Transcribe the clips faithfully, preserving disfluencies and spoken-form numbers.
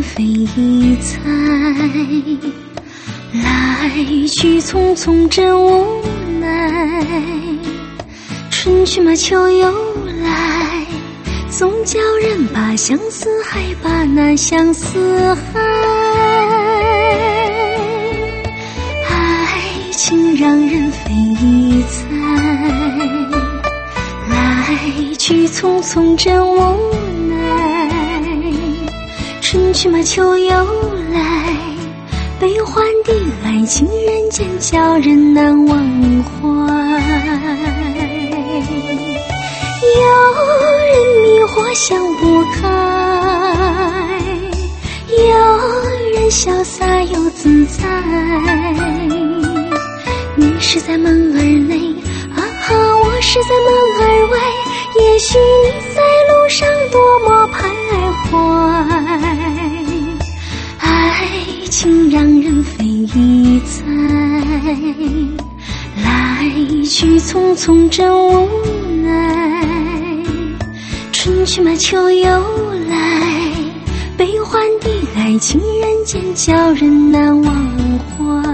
非猜，来去匆匆真无奈。春去马秋又来，总叫人把相思害，把那相思害。爱情让人非猜，来去匆匆真无奈。春去马秋又来，悲欢的爱情人间叫人难忘怀。有人迷惑想不开，有人潇洒又自在。你是在门儿内，啊哈，我是在门儿外。也许你在路上多么徘徊，爱情让人非猜，来去匆匆真无奈。春去马秋又来，悲欢的爱情人间叫人难忘怀。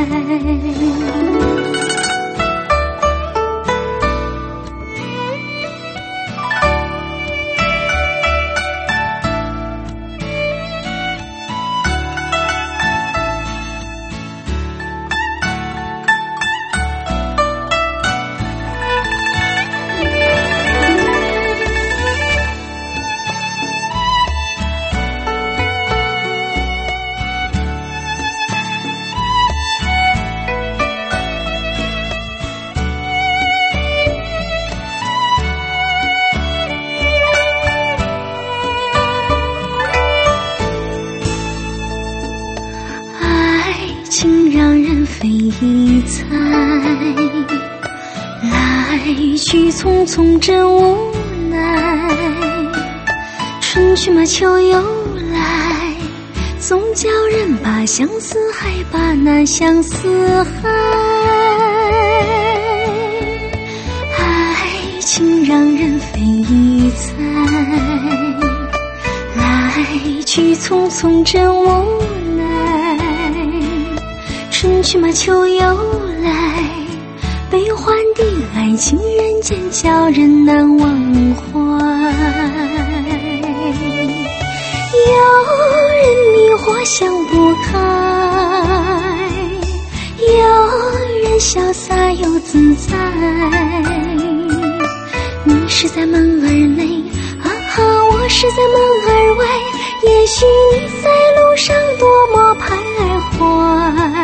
情让人非猜，来去匆匆真无奈。春去马秋又来，总叫人把相思害，把那相思害。爱情让人非猜，来去匆匆真无奈。春去马秋又来，悲欢的爱情人间叫人难忘怀。有人迷惑想不开，有人潇洒又自在。你是在门儿内，啊哈，我是在门儿外。也许你在路上多么徘徊，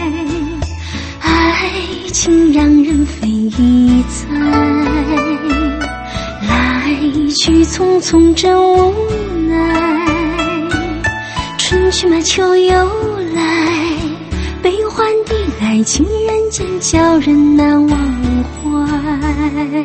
爱情让人非猜，来去匆匆真无奈。春去马秋又来，悲欢的爱情人间叫人难忘怀。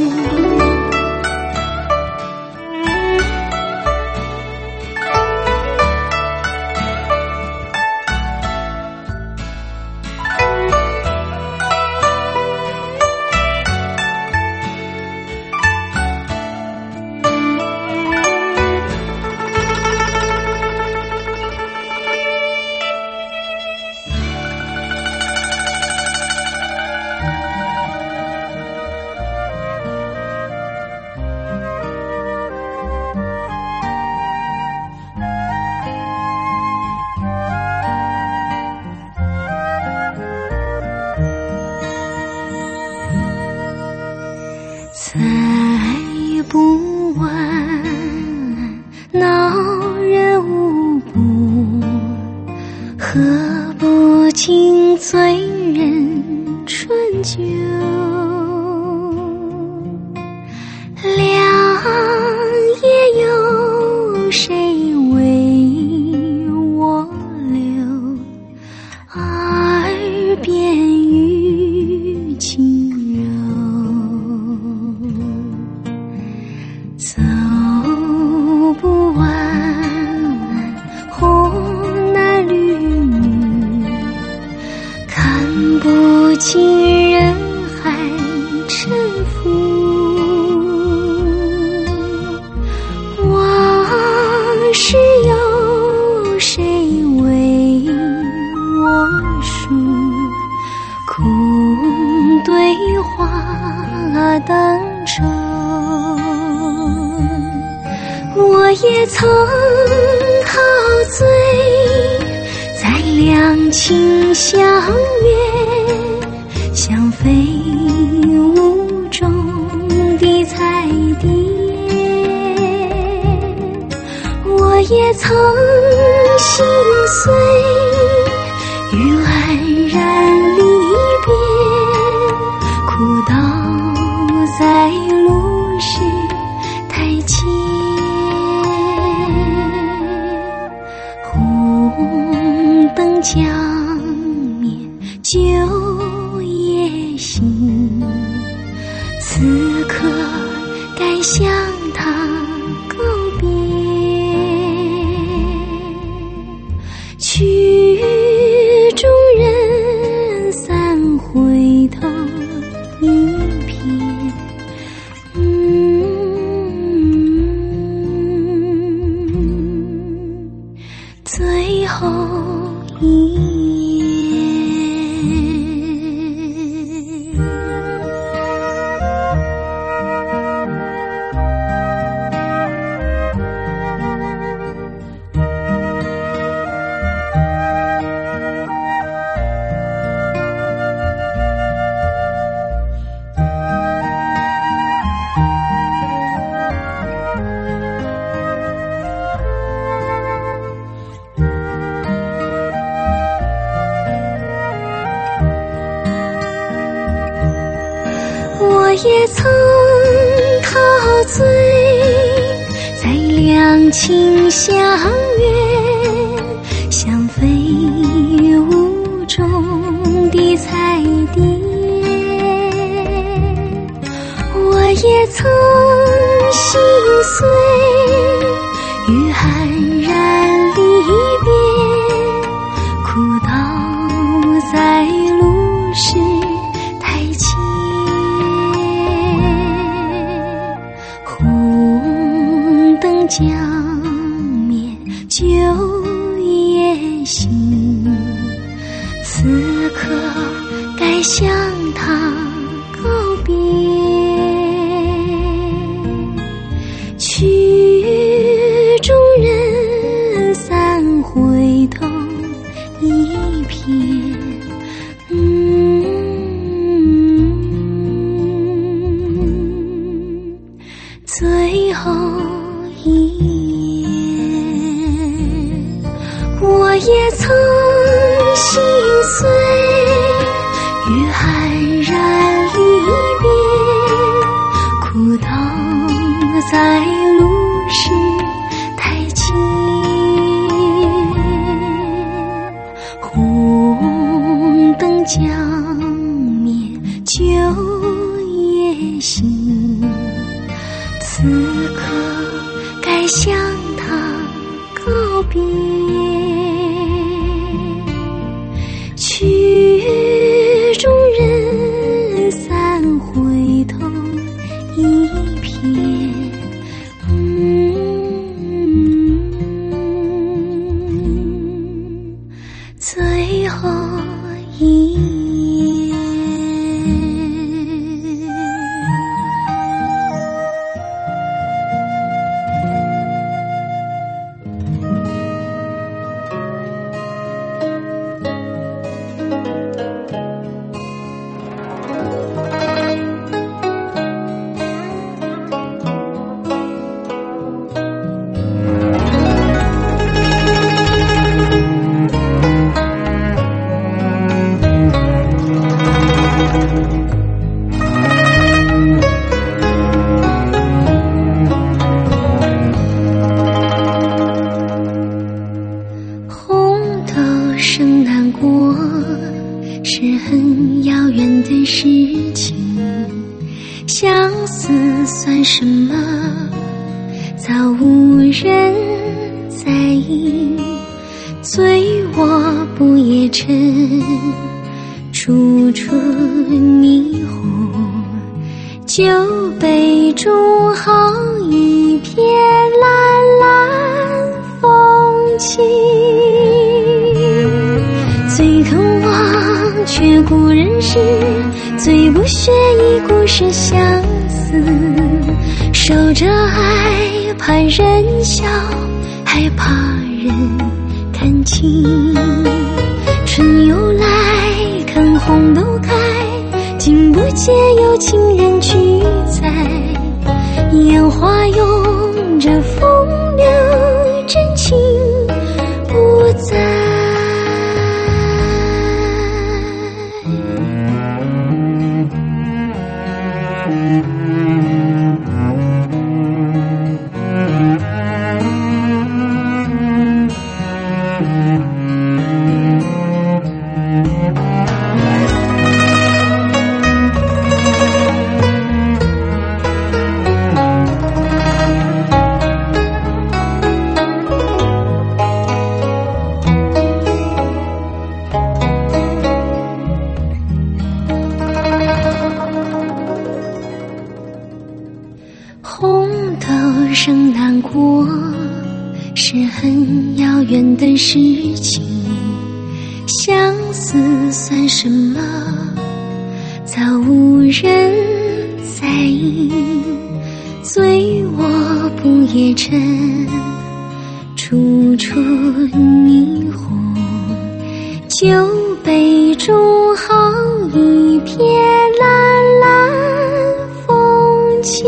再不问恼人无不，何不尽醉人春酒。良夜有谁为我留？耳边语轻走不完红男绿女，看不尽人海沉浮。往事悠曾陶醉在两情相悦相飞舞中的彩蝶，我也曾心碎于黯然离别，哭倒在路时台阶，红灯将灭旧夜行，此刻该向他告别，曲终人散回头一瞥，嗯，最后一我也曾陶醉在两情相悦相飞舞中的彩蝶，我也曾心碎于黯然离别，哭倒在路时台阶，红灯将灭旧夜行，此刻该向他告别，曲终人散回头一瞥，嗯，最后一夜，我也曾心碎于黯然离别，哭倒在路时台阶，红灯将灭旧夜行，此刻该向他告别，曲终人散回头一瞥，嗯，最后一夜。是很遥远的事情，相思算什么，早无人在意。醉卧不夜城，处处霓虹，酒杯中好一片蓝蓝风景。最痛忘却故人时，最不屑一顾是相思。 守着爱，怕人笑，害怕人看清。春又来，看红豆开，竟不见有情人去采。烟花拥着风流，真情不在。红豆生难过，是很遥远的事情。相思算什么，早无人在意。醉卧不夜城，处处霓虹。酒杯中好一片蓝蓝风景。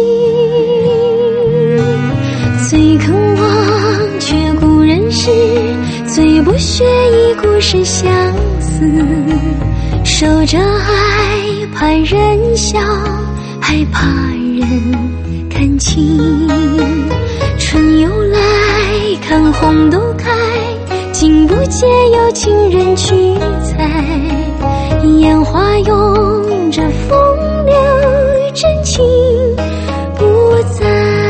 最肯忘却故人事，最不屑一故事相思。守着爱，怕人笑，害怕人看清。春又来，看红豆开，竟不见有情人去采。烟花拥着风流，真情不在。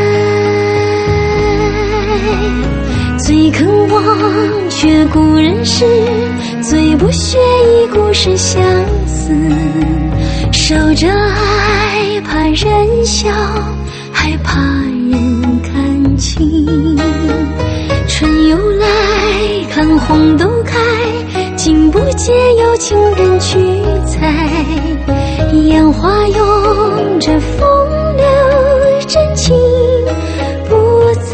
最肯忘却故人事，最不屑一故事相思。守着爱，怕人笑，害怕人看清。春又来，看红豆开，竟不见有情人去采。烟花拥着风流，真情不在。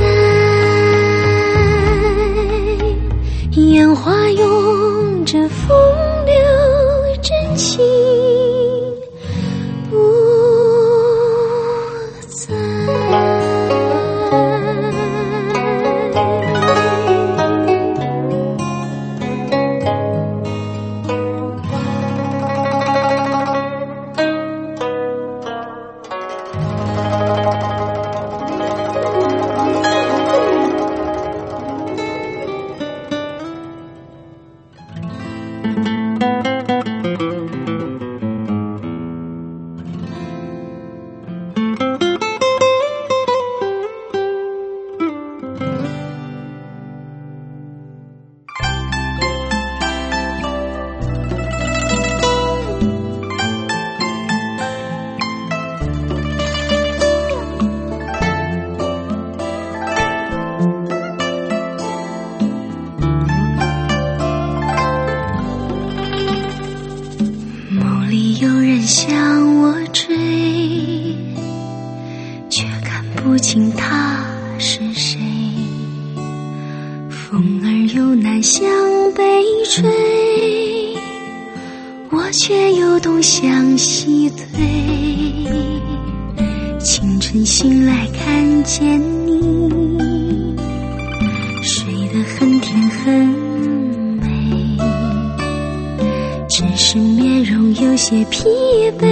烟花拥着风流，真情不在。向我追，却看不清他是谁。风儿又南向北吹，我却又东向西退。清晨醒来看见你，睡得很甜很美，只是面容有些疲惫，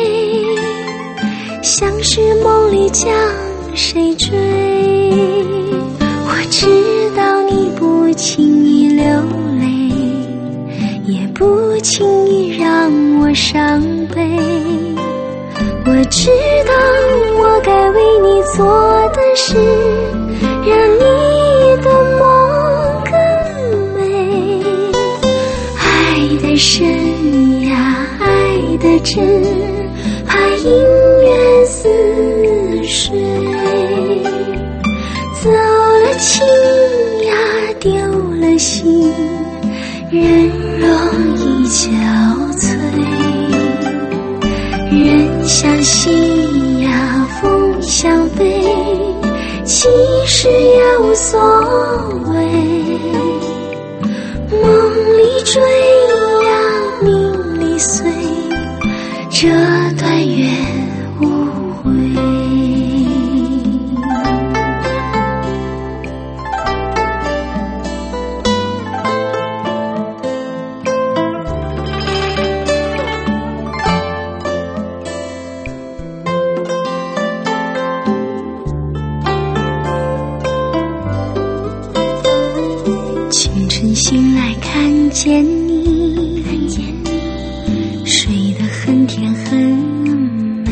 像是梦里将谁追。我知道你不轻易流泪，也不轻易让我伤悲。我知道我该为你做的事，让你的梦更美。爱的深呀，爱的真，怕姻缘似水。走了情呀，丢了心，人容易憔悴。人相惜呀，风相飞， 追呀命里随，这段缘无悔。清晨醒来看见你，看见你睡得很甜很美，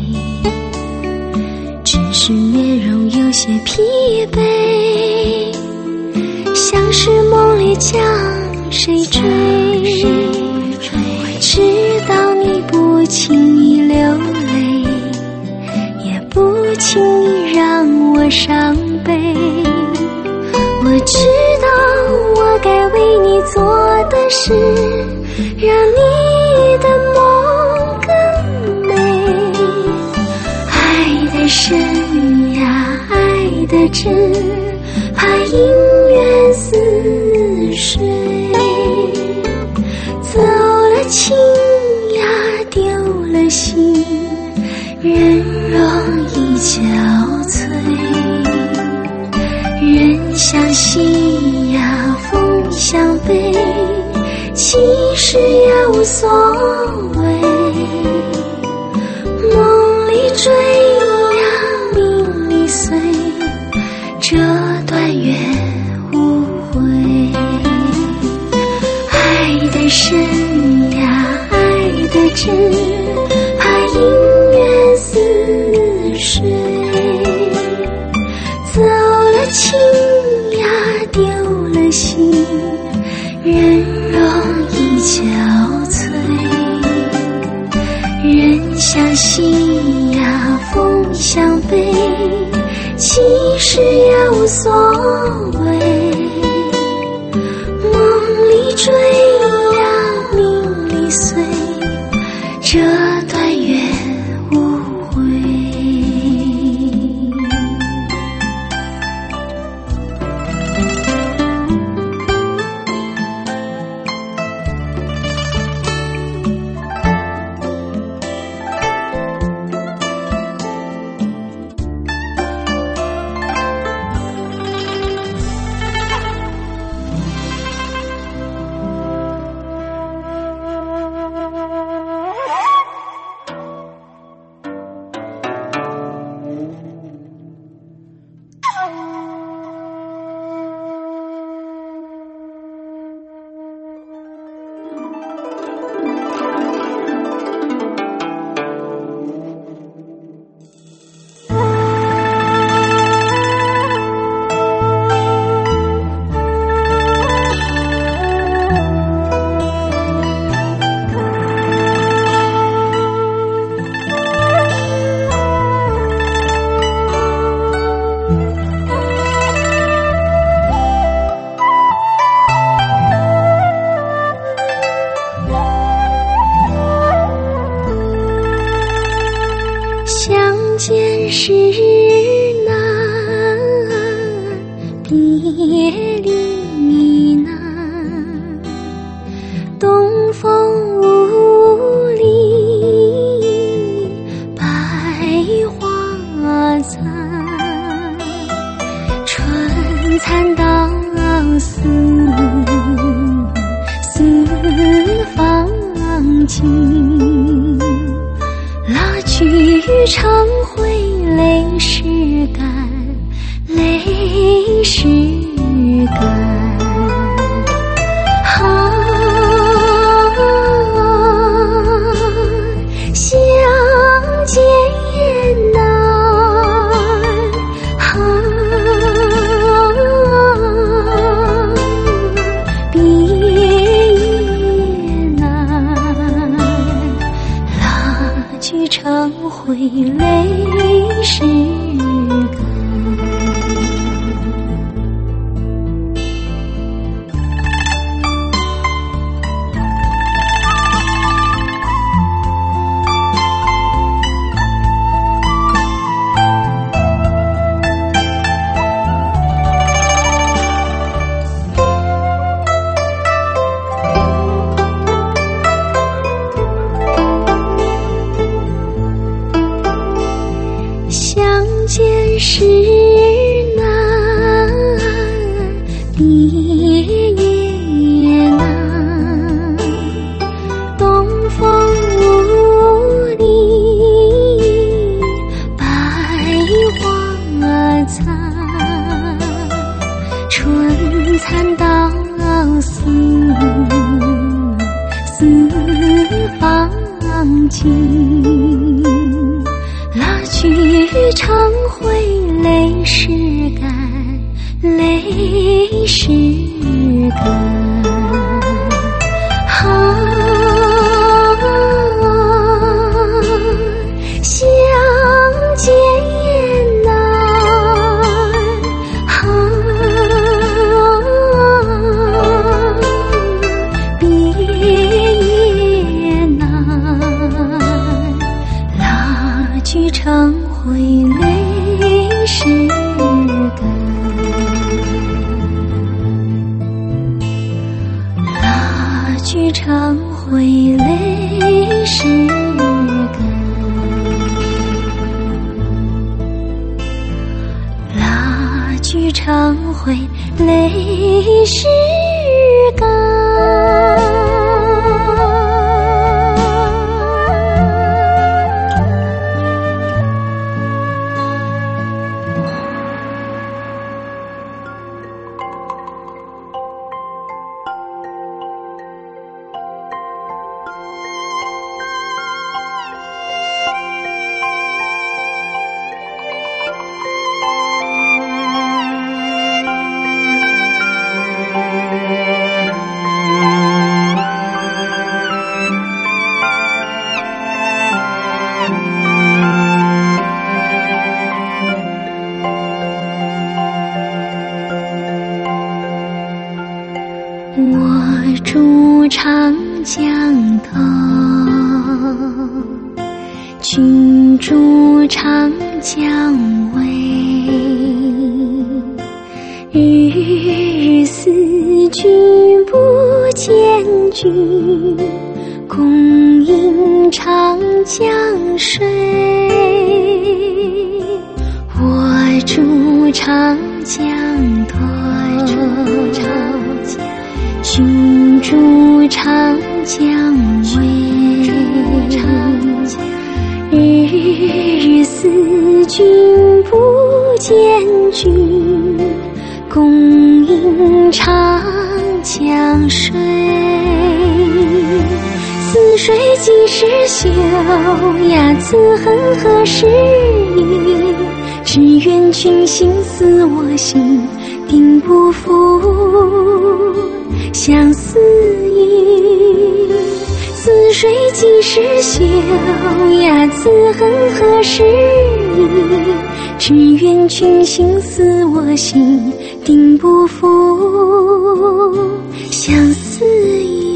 只是面容有些疲惫，像是梦里将谁追。我知道你不轻易流泪，也不轻易让我伤悲。我知道我该为你做的事，让你的梦更美。爱的深呀，爱的真，怕姻缘似水。走了情呀，丢了心，人容易憔悴。人相惜呀，风相背，其实也无所谓。梦里追呀，命里随，这段缘无悔。爱的深呀，爱的真，怕姻缘似水。走了情呀，丢了心，人容易憔悴。人相惜呀，风相背，其实也无所谓。梦里追呀，命里随，这段缘无悔。见时难，别离难，东风无力，百花残，春蚕到死，四方尽。蜡炬成灰泪湿干，泪湿干。啊，相见也难，啊，别也难。蜡炬成灰泪湿干。 常会泪湿干，泪湿干。啊，相见也难，啊，别也难。蜡炬成灰泪湿干，蜡炬成灰泪湿干，蜡炬成灰泪湿干。我住长江头，君住长江尾。日日思君不见君，共饮长江水。我住长江头，君住长江尾。日日思君不见君，共饮长江水。似水即是休呀，此恨何时已？只愿君心似我心，定不负相思意。似水即是休呀，此恨何时已？只愿君心似我心，定不负相思意。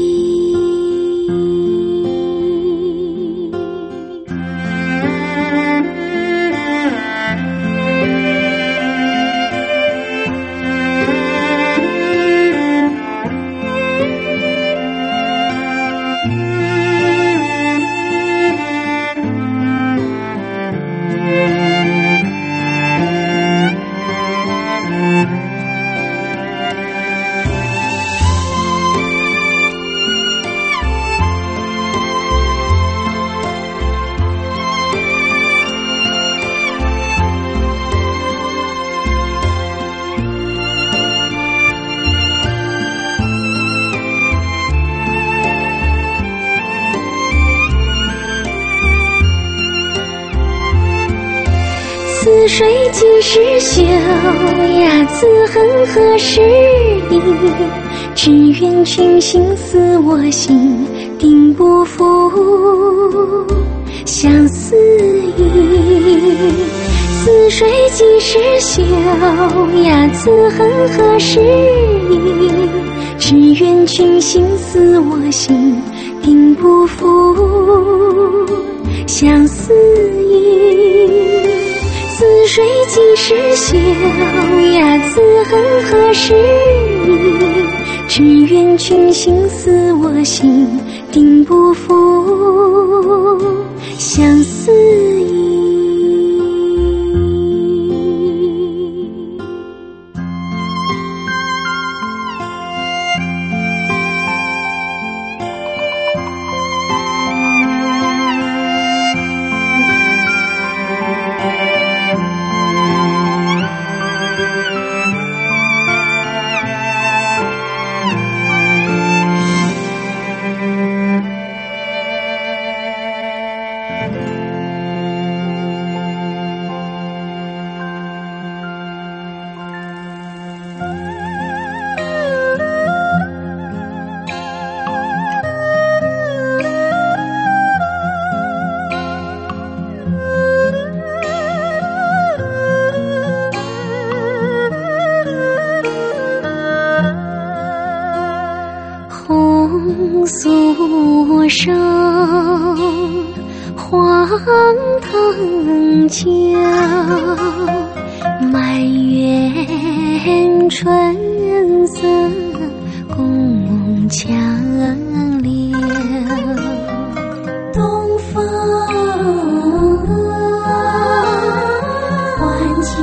似水即是休呀，此恨何时已？只愿君心似我心，定不负相思意。似水即是休呀，此恨何时已？只愿君心似我心，定不负相思意。似水即是休呀，此恨何时已？只愿君心似我心，定不负相思意。 风诉声黄藤旧，满园春色共强留。东风唤清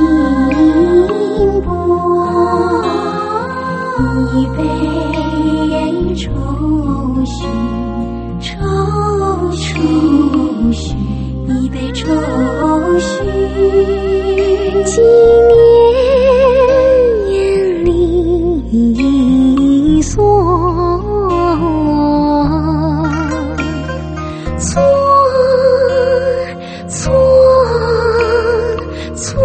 波，一杯愁绪，愁绪，一杯愁绪。几年里所错错错。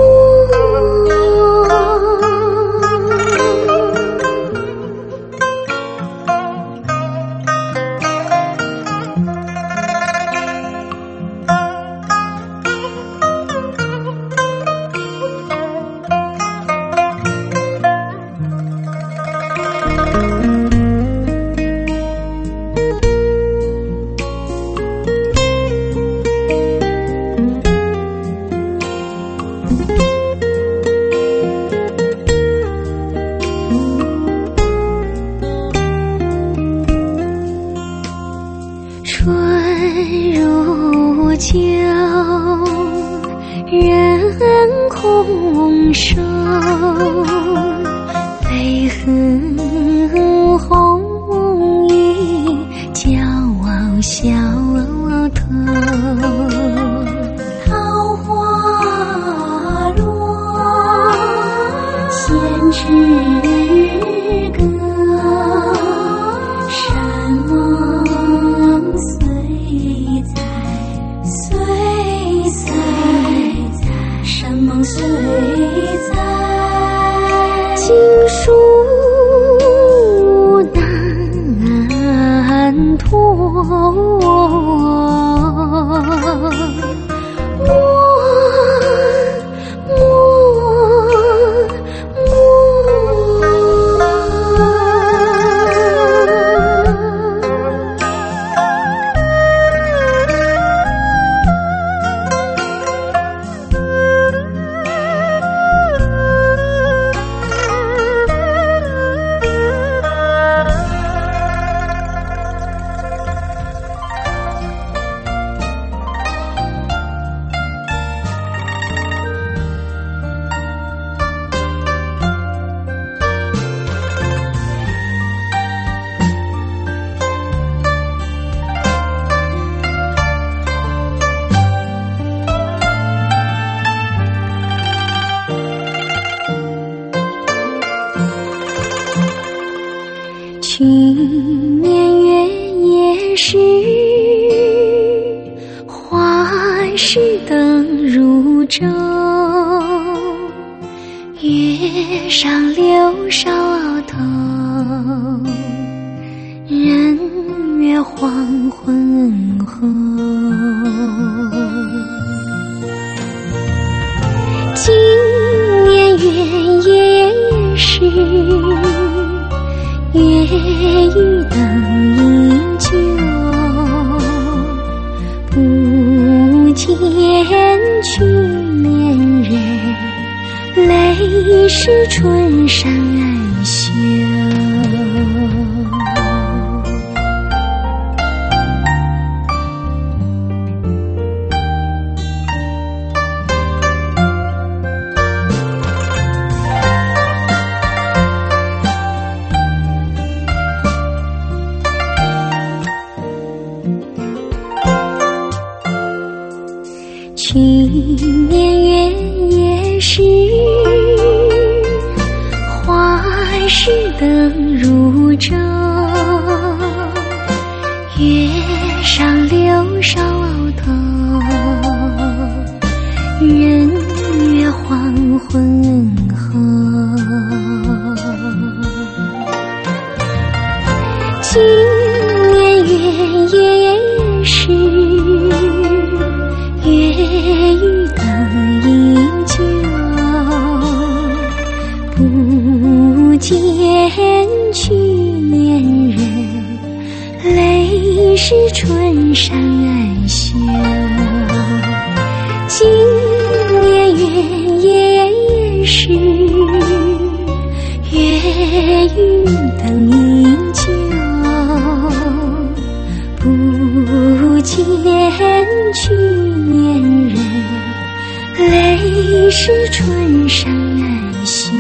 春如旧，人空瘦，飞鹤红衣骄傲小头。桃花落，闲枝歌，山梦随在，随在，山梦随在。经书难托，去年月夜时，花市灯如昼，月上柳梢头，人约黄昏后。今年月夜时，月与灯依旧，不见去年人，泪湿春衫袖。去年月夜时，花市灯如昼，月上柳梢头，人约黄昏后。今年月夜时，月与灯依旧，不见去年人， 是春山恩秀。今年月夜是月与灯饮酒，不见去年人，泪是春山恩秀。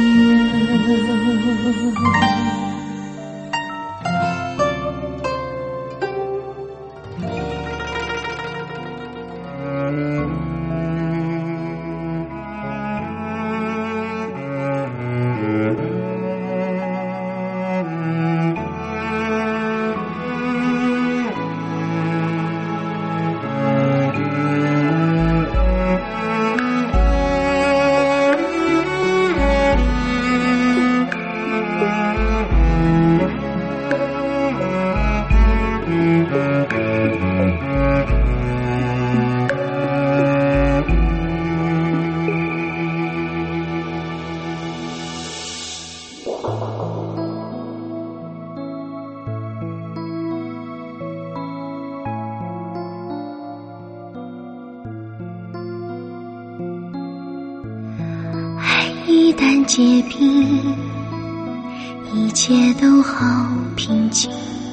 一旦结冰，一切都好平静。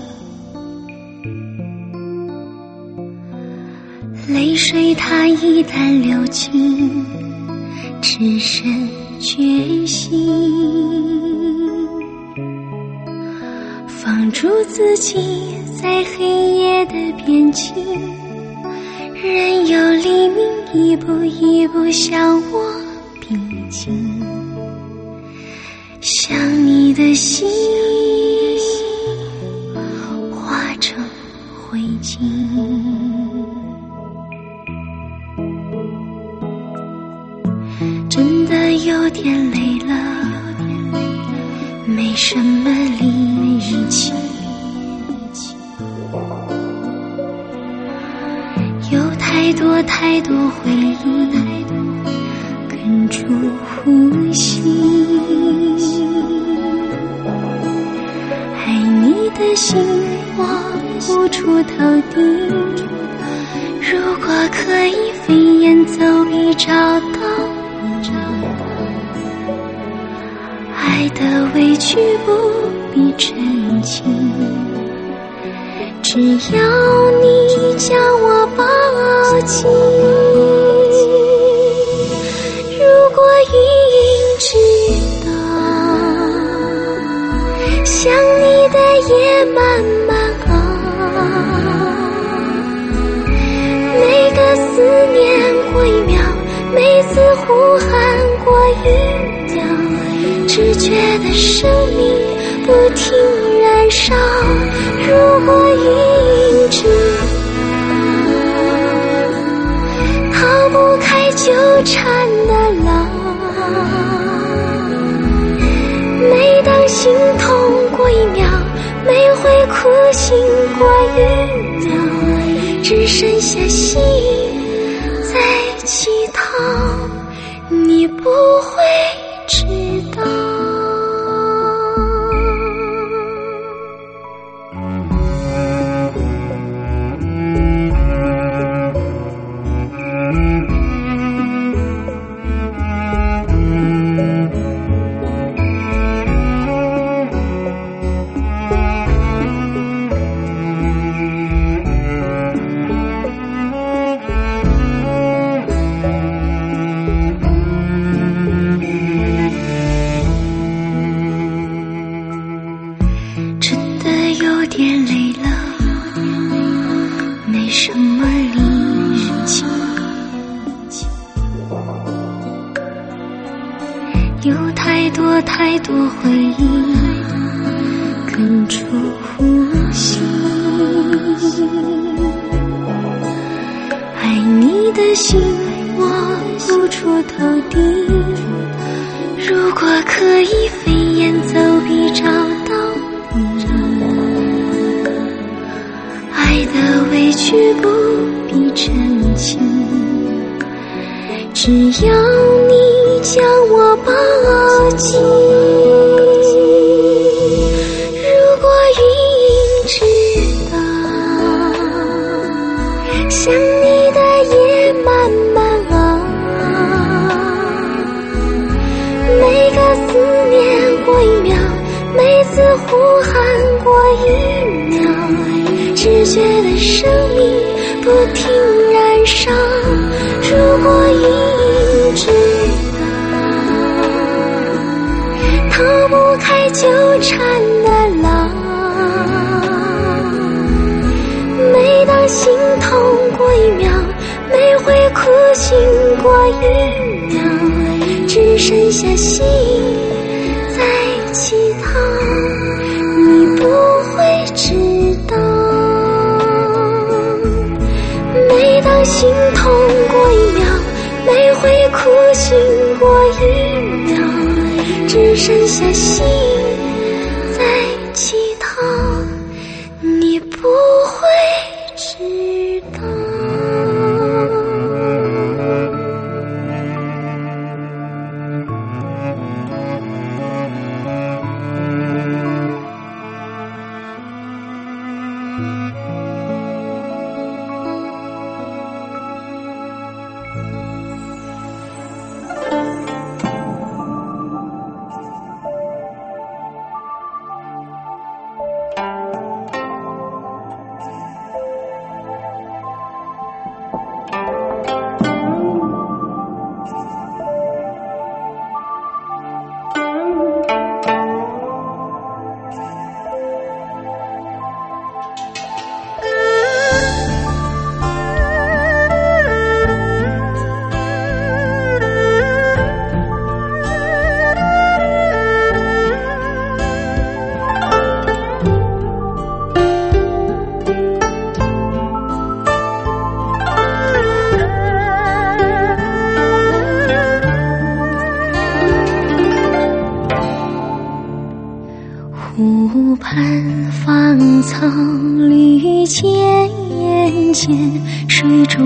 泪水它一旦流尽，只剩决心。放逐自己在黑夜的边境，任由黎明一步一步向我逼近。想你的心化成灰烬，真的有点累了，没什么力气，有太多太多回忆哽住呼吸。爱你的心我无处投递，如果可以飞檐走壁找到爱的委屈不必真情，只要你将我抱紧。如果一直到想你的夜慢慢熬，每个思念过一秒，每次呼喊过一秒，只觉得生命不停燃烧。如果一直逃不开纠缠的牢，每当心痛过一秒，每回哭醒过一秒，只剩下心在乞讨，你不会知道。点累了，没什么力气，有太多太多回忆哽住呼吸。爱你的心我无处投递，如果可以飞檐走壁找到爱的委屈不必真情，只要你将我抱紧。如果一直到呼喊过一秒，只觉得生命不停燃烧。如果一直逃不开纠缠的牢，每当心痛过一秒，每回哭醒过一秒，只剩下心在乞讨，你不会知道。每当心痛过一秒，每回哭醒过一秒，只剩下心在乞讨，你不会知道。湖畔芳草绿芊芊，水中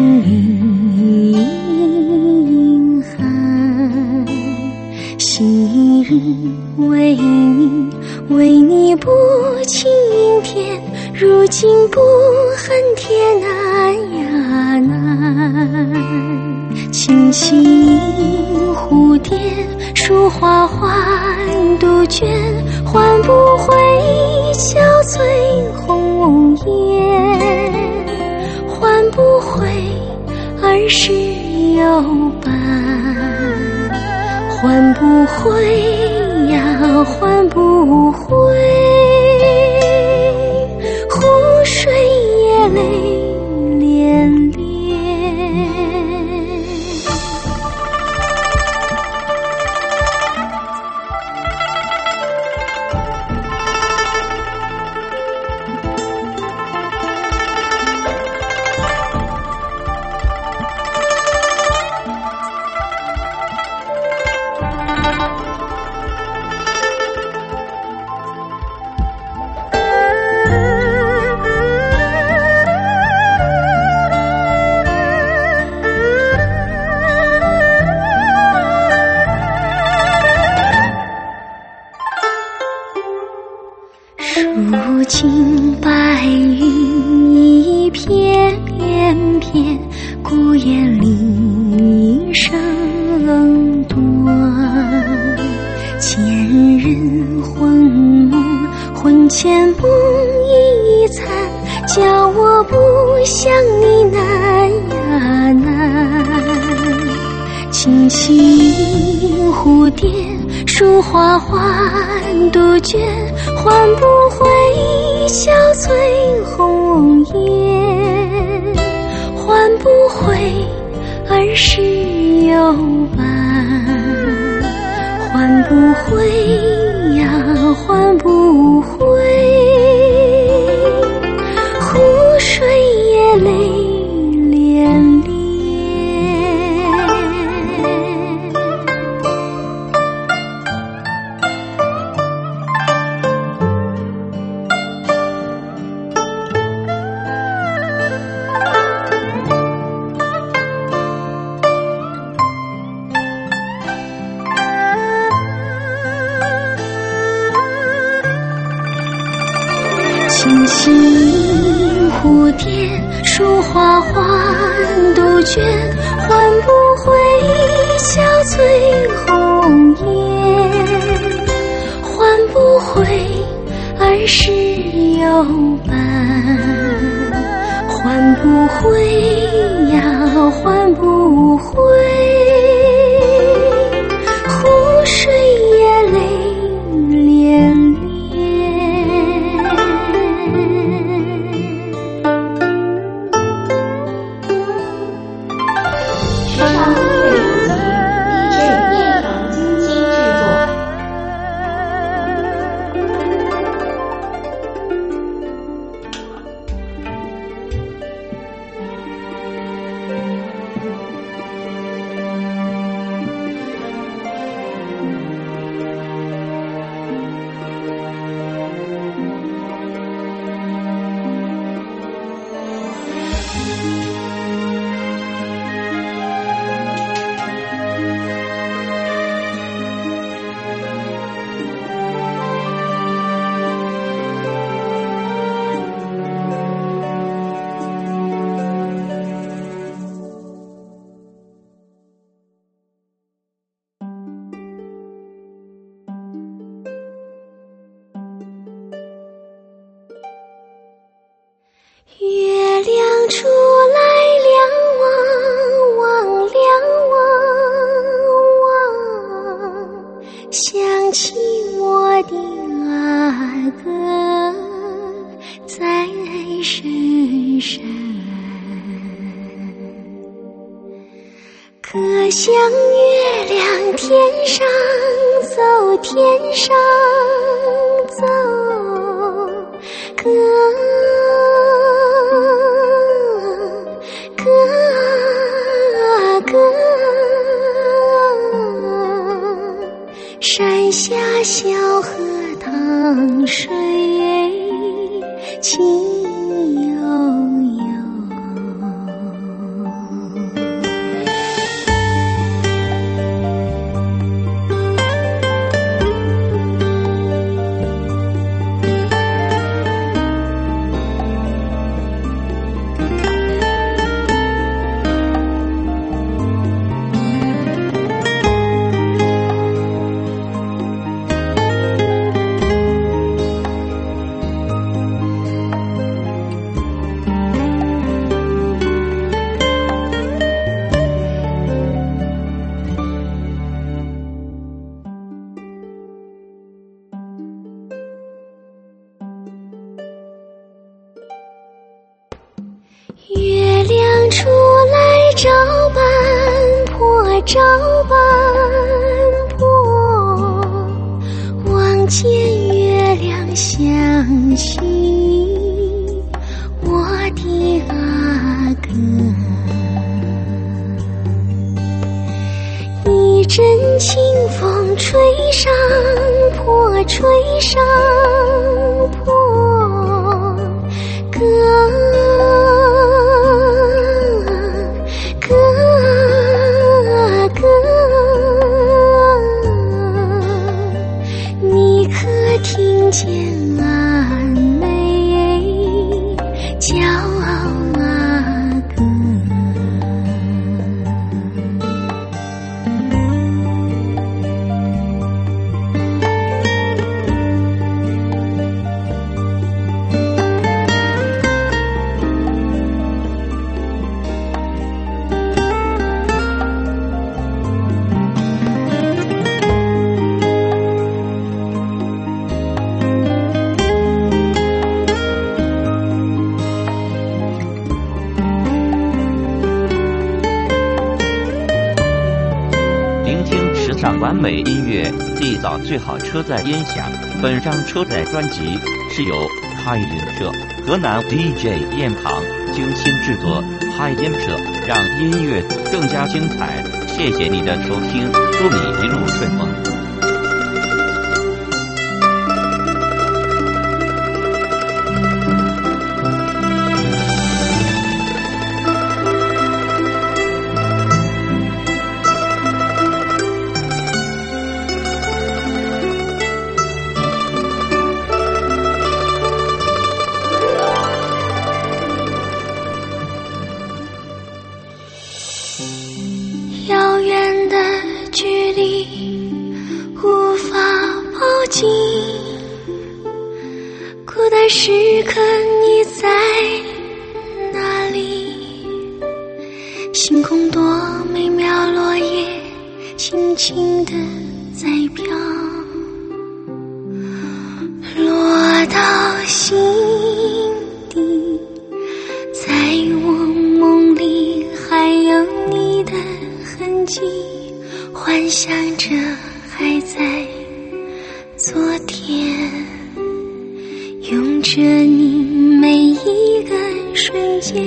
云寒。昔日为你为你不情天，如今不恨天难呀难。清溪蝴蝶树花换杜鹃，换不回憔悴红颜，换不回儿时有伴，换不回呀换不回，湖水也泪涟涟。如今白云一片片，孤雁离声断。前人魂梦魂牵梦一残，叫我不想你难呀难。清溪蝴蝶树花换杜鹃，换不回憔悴红颜，换不回儿时有伴，换不回呀换不回，湖水也泪涟涟。清溪蝴蝶树花换杜鹃，换不回憔悴红颜，换不回世有伴，还不回呀，还不回，湖水也泪涟涟。 时尚音乐主题 D J 叶鹏精心制作。 月亮出来亮望望亮望望，想起我的阿哥在深山，可向月亮天上走，天上走，哥山下小河淌水清悠悠，月亮出来照斑驳，照斑驳，望见月亮想起我的阿哥，一阵清风吹上坡，吹上坡，哥听见俺妹骄傲阿哥， 上完美音乐，缔造最好车载音响。本张车载专辑是由嗨音社河南 D J 燕庞精心制作，嗨音社让音乐更加精彩。谢谢你的收听，祝你一路顺风。 遥远的距离无法抱紧， 刻你在哪里？星空多美妙，落叶轻轻地在飘，落到心底，在我梦里还有你的痕迹，幻想着还在昨天，拥着你每一个瞬间。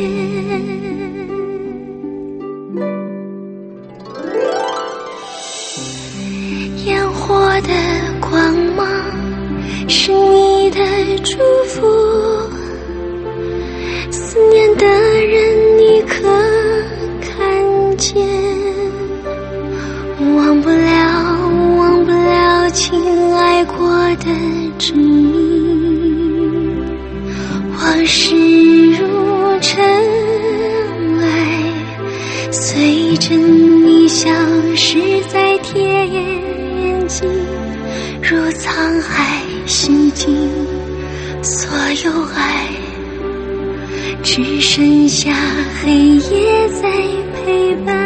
烟火的光芒是你的祝福，思念的人你可看见？忘不了，忘不了亲爱过的证明，往事如尘埃，随着你消失在天际，如沧海洗尽所有爱，只剩下黑夜在陪伴。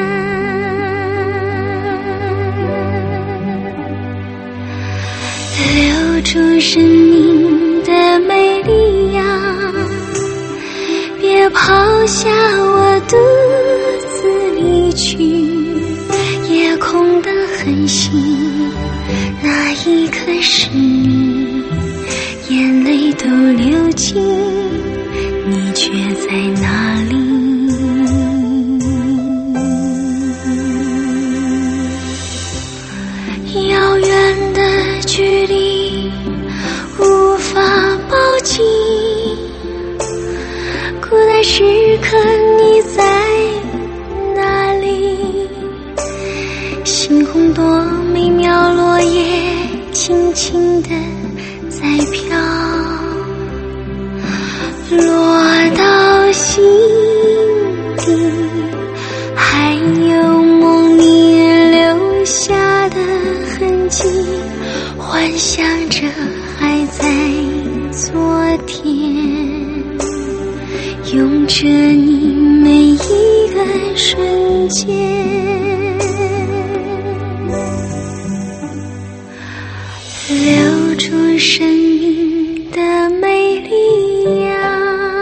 留住生命的美丽呀，别抛下我独自离去。夜空的恒星，那一刻是你，眼泪都流尽，你却在哪里？遥远的距离无法抱紧，孤单时刻你在哪里？星空多美妙，落叶轻轻地在飘，落到心底，还有梦里留下的痕迹，幻想着还在昨天，拥着你每一个瞬间。留住生命的美丽呀，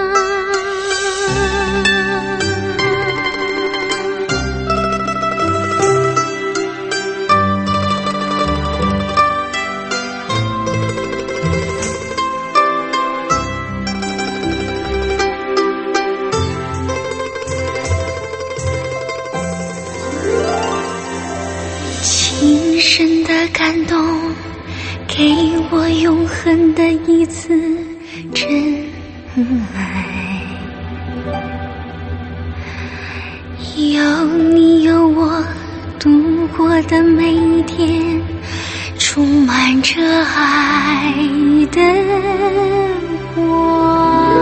情深的感动，给我永恒的一次真爱。有你有我度过的每一天，充满着爱的光，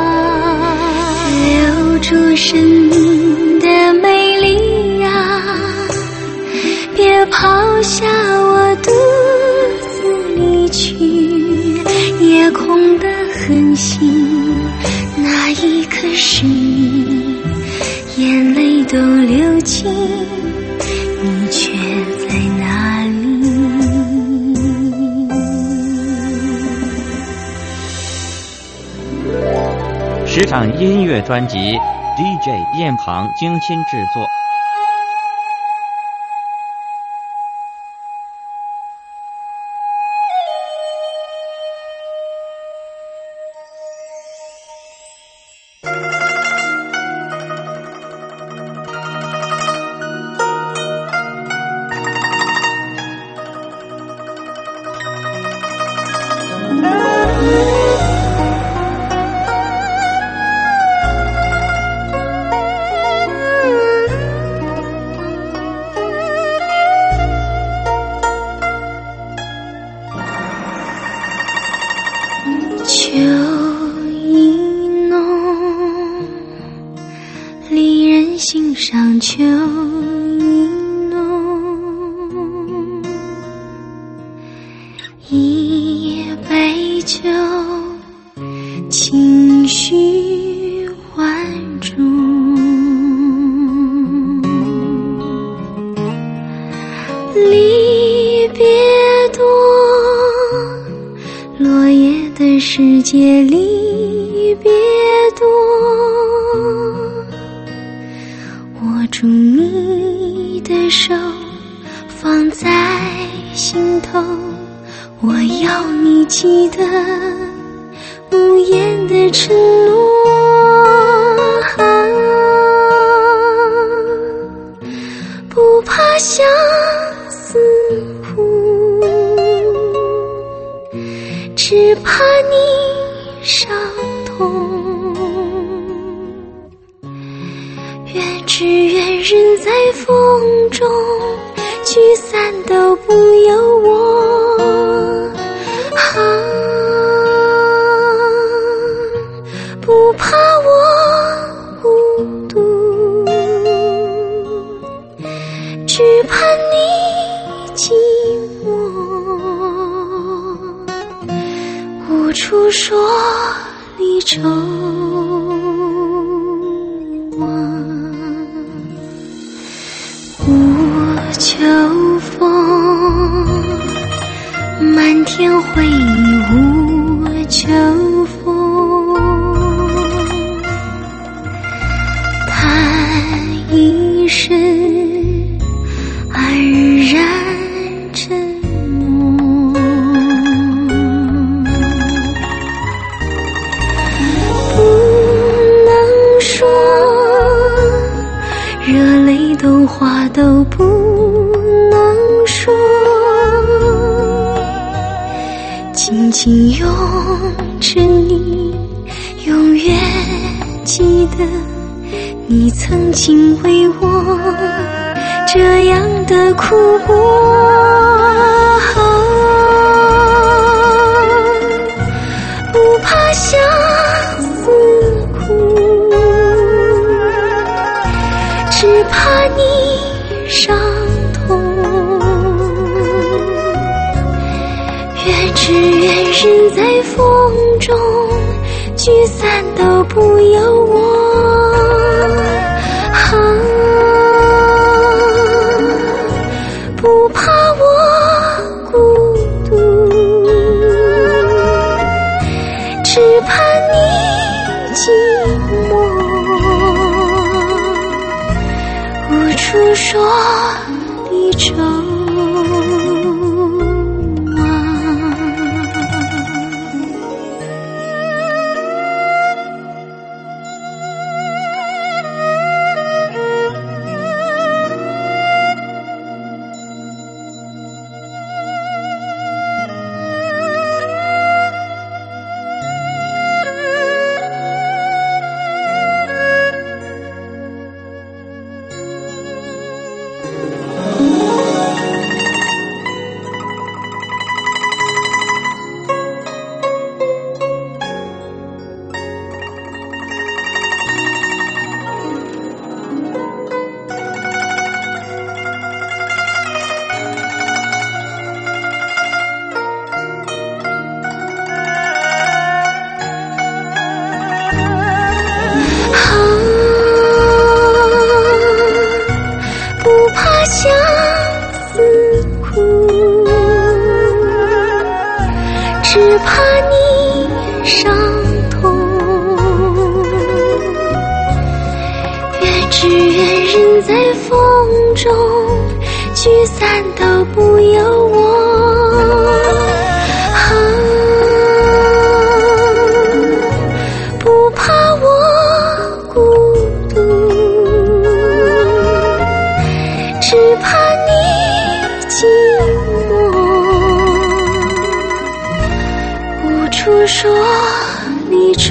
留住生命的美丽呀，别抛下我独离去。夜空的恒星，那一刻是你，眼泪都流尽，你却在哪里？ 十场音乐专辑 D J 燕庞精心制作。 秋意浓，离人心上秋意浓，一杯酒，轻绪万种，离别多，落叶的世界离别多，握住你的手放在心头，我要你记得无言的承诺，啊，不怕相思苦，只怕你伤痛。愿只愿人在风中，聚散都不由我，啊，不怕我孤独，只怕你寂寞，无处说离愁啊。无秋风，漫天回忆无秋风，叹一世黯然沉默，不能说热泪都话都不能说，紧紧拥着你，永远记得你曾经为我这样的哭过，啊，不怕相思苦，只怕你伤痛。愿只愿人在风中，聚散都不由我，啊，不怕我孤独，只怕你寂寞，无处说离愁。相思苦，只怕你伤痛。愿只愿人在风中，聚散都不由我，啊，不怕我孤独，只怕你寂寞，无处说离愁。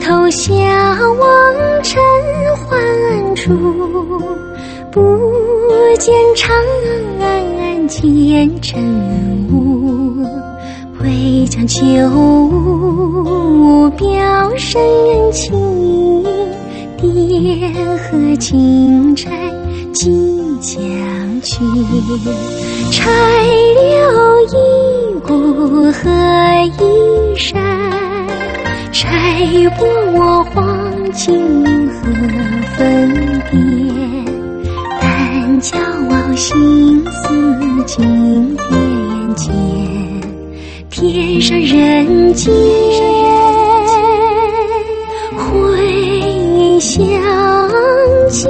头下望尘寰处，不见长安见尘雾，唯将旧物表深人情，点和金钗即将去，柴留一股和一山，柴拨我黄金何分别，但骄傲心思尽点见，天上人间会相见。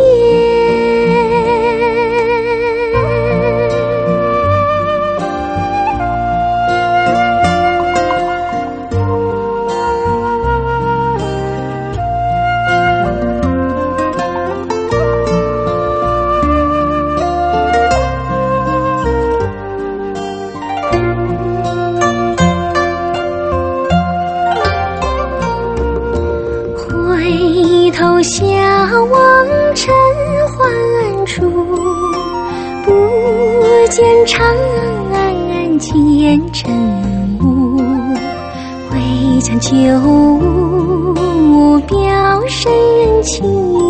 回头下望尘寰处，不见长安见尘雾，唯将旧物表深人情，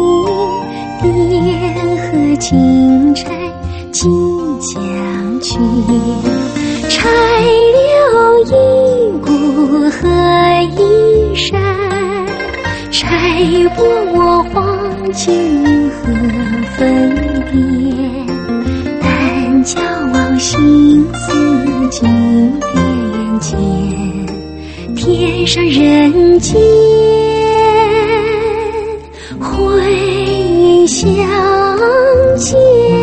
点和金钗即将去，柴留一股和一山，柴拨我黄金何分别，但骄傲心思尽点见，天上人间会相见。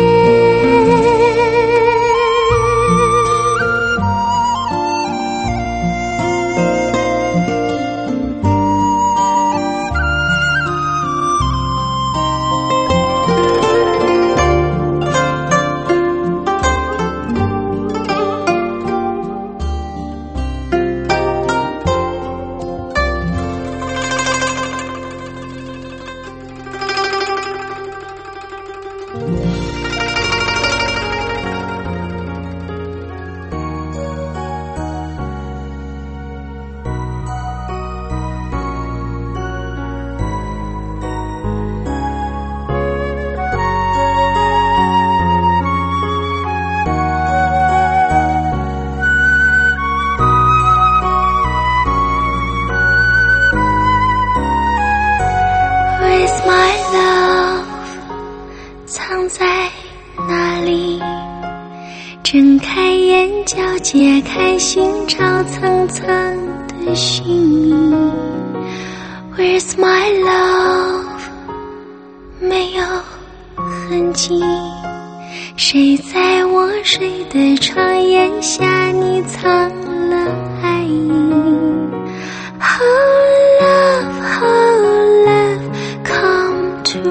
藏在哪里？睁开眼角，揭开心潮，层层的心意。Where's my love？ 没有痕迹。谁在我睡的床檐下？你藏了爱意。Oh love, oh love, come to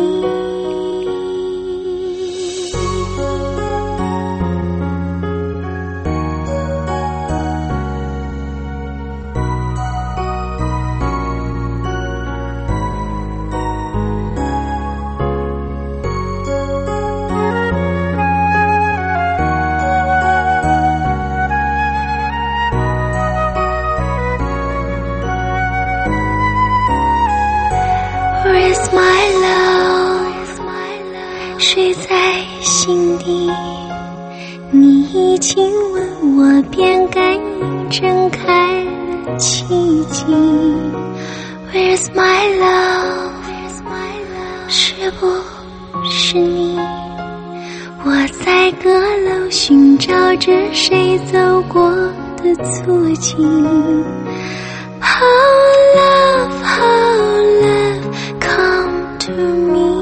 me。Where's my love？ 睡在心底，你亲吻我，便感应睁开了奇迹。Where's my love？ 是不是你？我在阁楼寻找着谁走过的足迹。Oh love, oh love，come to me。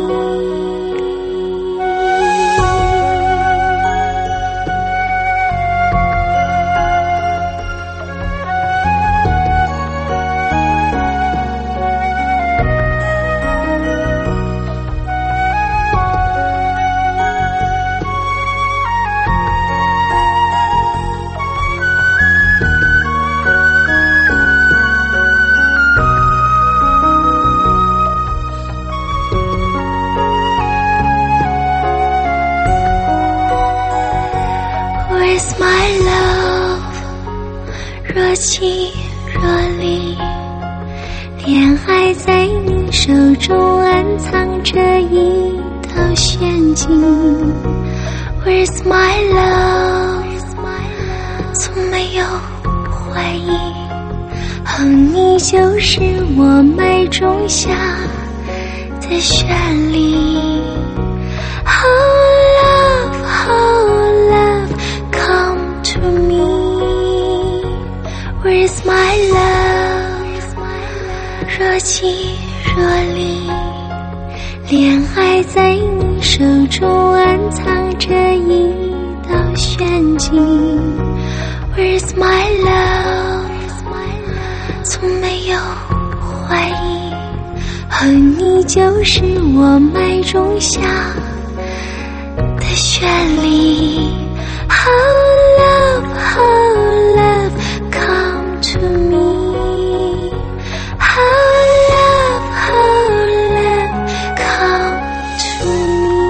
若即若离，恋爱在你手中暗藏着一道陷阱。 Where's my love？ 从没有怀疑，哦，你就是我脉中下的旋律。Oh love, oh love, come to me. Where's my love？ 若即若离，恋爱在你手中暗藏着一道陷阱。Where's my love？ 从没有怀疑，哦，你就是我脉中下的旋律。Oh love, oh love, come to me. Oh love, oh love, come to me.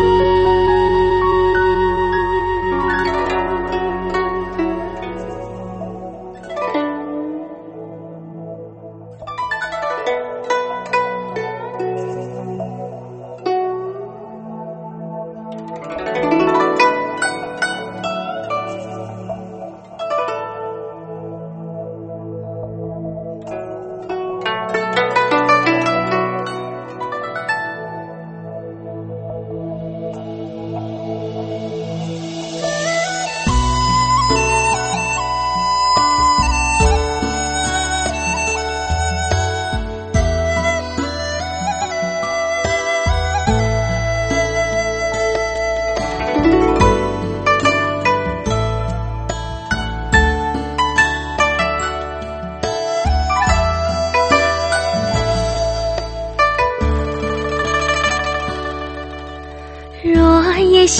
溪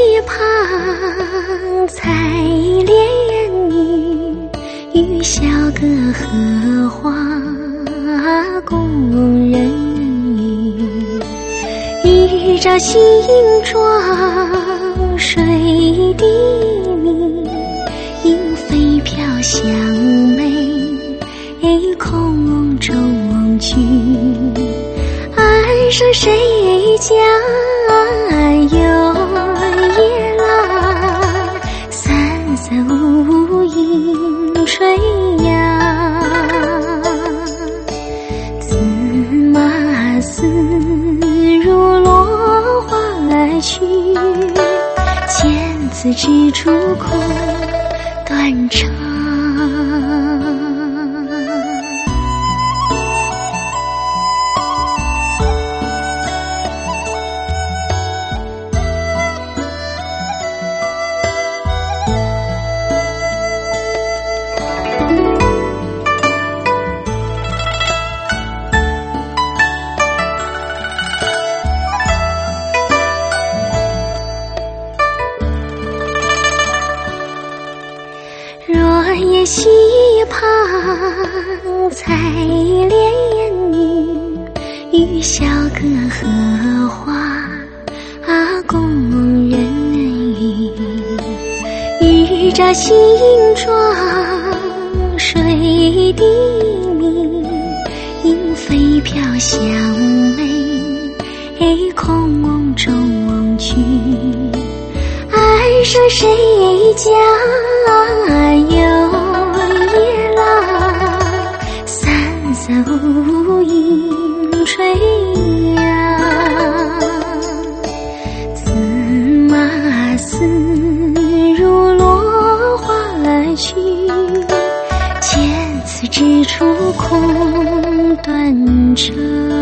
旁采莲女，欲笑隔荷花共人语。一朝新妆水滴明，莺飞飘香美空中去。岸上谁家有夜来，三三五影吹呀。子马似如落花去，见此之处空断肠。溪旁采莲女，欲笑隔荷花共人语。一朝新妆水滴明，莺飞飘香美空中去。岸上谁家有夜来，三三五影吹呀。子马似如落花去，见此之处空断肠。